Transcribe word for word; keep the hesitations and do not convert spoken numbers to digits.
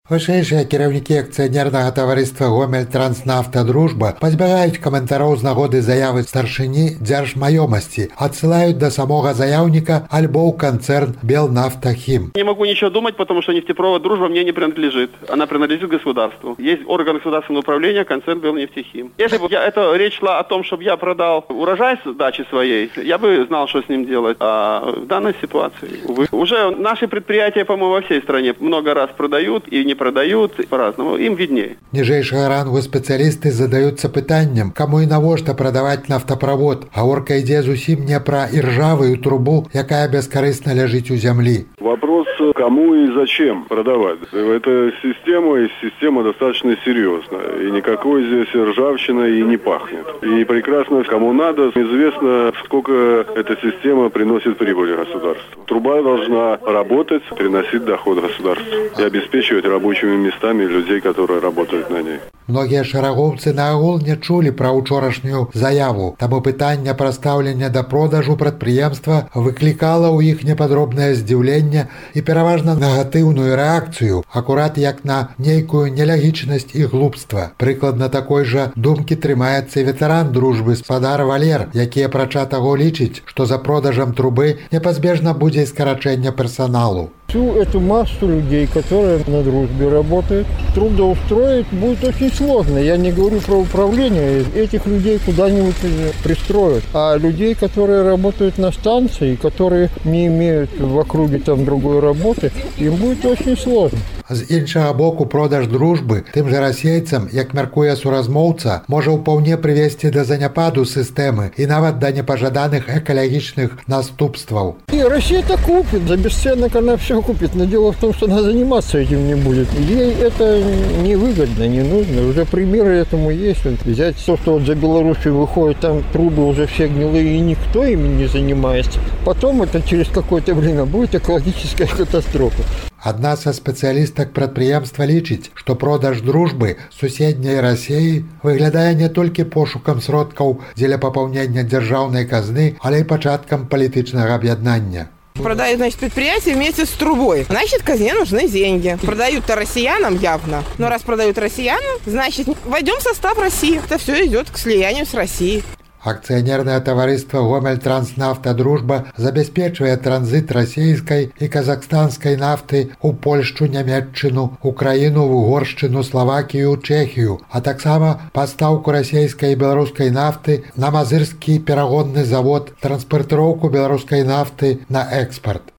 Вышэйшыя кіраўнікі акцыянернага таварыства «Гомель-Транснафта Дружба» пазбягаюць каментароў з нагоды заявы старшыні дзяржмаёмасці, адсылаюць да самога заяўніка альбо ў канцэрн «Белнафтахим». Не могу ничего думать, потому что нефтепровод «Дружба» мне не принадлежит. Она принадлежит государству. Есть орган государственного управления, концерн «Белнефтехим». Если бы я, это речь шла о том, чтобы я продал урожай с дачи своей, я бы знал, что с ним делать. А в данной ситуации, увы. Уже наши предприятия, по-моему, во всей стране много раз продают и не продают по-разному, им виднее. Ніжэйшага рангу спецыялісты задаюцца пытаннем, каму і навошта прадаваць нафтаправод. Гаворка ідзе зусім не пра іржавую трубу, якая бескарысна ляжыць у зямлі. Вопрос, кому и зачем продавать. Эта система, и система достаточно серьезная. И никакой здесь ржавчины и не пахнет. И прекрасно, кому надо, известно, сколько эта система приносит прибыли государству. Труба должна работать, приносить доход государству и обеспечивать рабочими местами людей, которые работают на ней. Многія шэрагоўцы наогул не чулі пра ўчорашнюю заяву, таму пытанне пра стаўленне да продажу прадпрыемства выклікала ў іх непадробнае здзіўленне і пераважна негатыўную рэакцыю, акурат як на нейкую нелягічнасць і глупства. Прыкладна такой жа думкі трымаецца ветэран дружбы спадар Валер, які апрача таго лічыць, што за продажам трубы непазбежна будзе скарачэнне персаналу. Всю эту массу людей, которые на дружбе работают, трудоустроить будет очень сложно. Я не говорю про управление, этих людей куда-нибудь пристроят. А людей, которые работают на станции, которые не имеют в округе там другой работы, им будет очень сложно. З іншага боку, продаж дружбы тым жа расейцам, як мяркуе суразмоўца, можа ўпаўне прывесці да заняпаду сістэмы і нават да непажаданых экалагічных наступстваў. И Россия-то купит, за бесценок она все купит, но дело в том, что она заниматься этим не будет. Ей это невыгодно, не нужно. Уже примеры этому есть. Вот взять то, что вот за Белоруссию выходит, там трубы уже все гнилые, и никто ими не занимается. Потом это через какое-то время будет экологическая катастрофа. Адна са спецыялістак прадпрыемства лічыць, што продаж дружбы суседняй Расіі выглядае не толькі пошукам сродкаў дзеля папаўнення дзяржаўнай казны, але і пачаткам палітычнага аб'яднання. Продают, значит, предприятие вместе с трубой. Значит, казне нужны деньги. Продают-то россиянам явно. Но раз продают россиянам, значит, войдем в состав России. Это все идет к слиянию с Россией. Акцыянернае таварыства «Гомель-Транснафта Дружба» забяспечвае транзіт расійскай і казахстанскай нафты ў Польшчу, Нямецчыну, Украіну, Угоршчыну, Славакію, Чэхію, а таксама пастаўку расійскай і беларускай нафты на мазырскі перагонны завод, транспартыроўку беларускай нафты на экспарт.